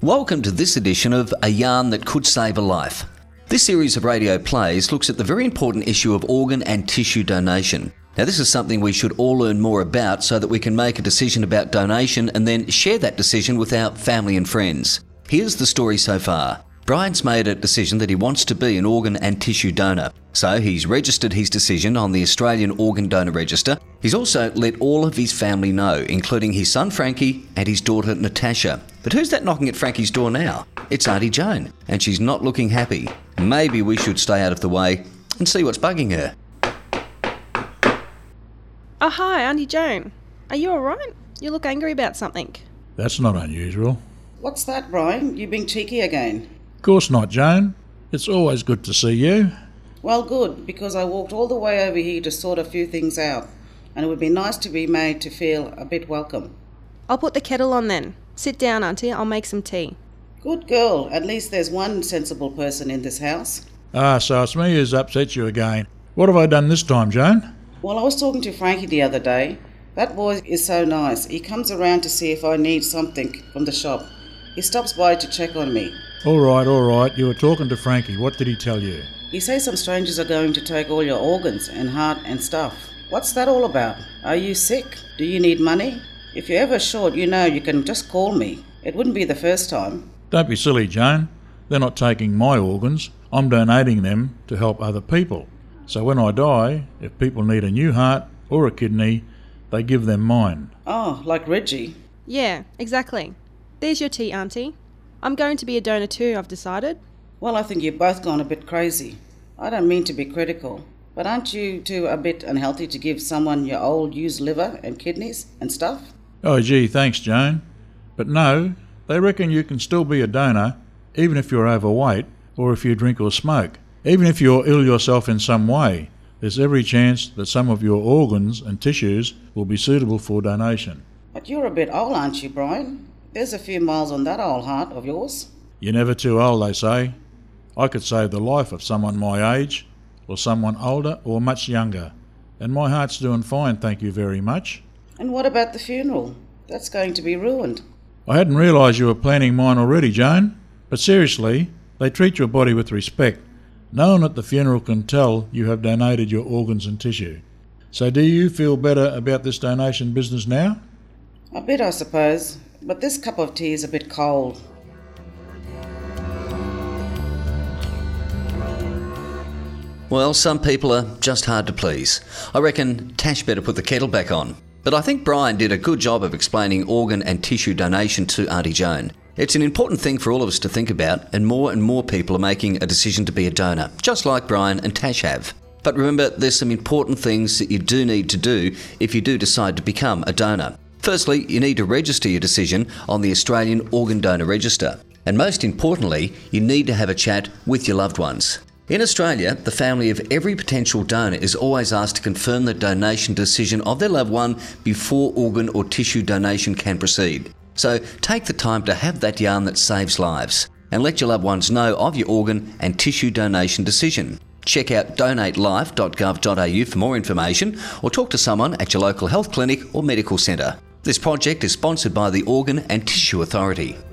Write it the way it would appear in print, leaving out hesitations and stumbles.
Welcome to this edition of A Yarn That Could Save a Life. This series of radio plays looks at the very important issue of organ and tissue donation. Now, this is something we should all learn more about so that we can make a decision about donation and then share that decision with our family and friends. Here's the story so far. Brian's made a decision that he wants to be an organ and tissue donor. So he's registered his decision on the Australian Organ Donor Register. He's also let all of his family know, including his son Frankie and his daughter Natasha. But who's that knocking at Frankie's door now? It's Auntie Joan, and she's not looking happy. Maybe we should stay out of the way and see what's bugging her. Oh, hi, Auntie Joan. Are you alright? You look angry about something. That's not unusual. What's that, Brian? You being cheeky again? Of course not, Joan. It's always good to see you. Well, good, because I walked all the way over here to sort a few things out, and it would be nice to be made to feel a bit welcome. I'll put the kettle on then. Sit down, Auntie. I'll make some tea. Good girl. At least there's one sensible person in this house. So it's me who's upset you again. What have I done this time, Joan? Well, I was talking to Frankie the other day. That boy is so nice. He comes around to see if I need something from the shop. He stops by to check on me. All right. You were talking to Frankie. What did he tell you? He says some strangers are going to take all your organs and heart and stuff. What's that all about? Are you sick? Do you need money? If you're ever short, you can just call me. It wouldn't be the first time. Don't be silly, Joan. They're not taking my organs. I'm donating them to help other people. So when I die, if people need a new heart or a kidney, they give them mine. Oh, like Reggie? Yeah, exactly. There's your tea, Auntie. I'm going to be a donor too, I've decided. Well, I think you've both gone a bit crazy. I don't mean to be critical, but aren't you two a bit unhealthy to give someone your old used liver and kidneys and stuff? Oh, gee, thanks, Joan. But no, they reckon you can still be a donor even if you're overweight or if you drink or smoke. Even if you're ill yourself in some way, there's every chance that some of your organs and tissues will be suitable for donation. But you're a bit old, aren't you, Brian? There's a few miles on that old heart of yours. You're never too old, they say. I could save the life of someone my age, or someone older or much younger. And my heart's doing fine, thank you very much. And what about the funeral? That's going to be ruined. I hadn't realised you were planning mine already, Joan. But seriously, they treat your body with respect. No one at the funeral can tell you have donated your organs and tissue. So do you feel better about this donation business now? A bit, I suppose. But this cup of tea is a bit cold. Well, some people are just hard to please. I reckon Tash better put the kettle back on. But I think Brian did a good job of explaining organ and tissue donation to Auntie Joan. It's an important thing for all of us to think about, and more people are making a decision to be a donor, just like Brian and Tash have. But remember, there's some important things that you do need to do if you do decide to become a donor. Firstly, you need to register your decision on the Australian Organ Donor Register. And most importantly, you need to have a chat with your loved ones. In Australia, the family of every potential donor is always asked to confirm the donation decision of their loved one before organ or tissue donation can proceed. So take the time to have that yarn that saves lives and let your loved ones know of your organ and tissue donation decision. Check out donatelife.gov.au for more information or talk to someone at your local health clinic or medical centre. This project is sponsored by the Organ and Tissue Authority.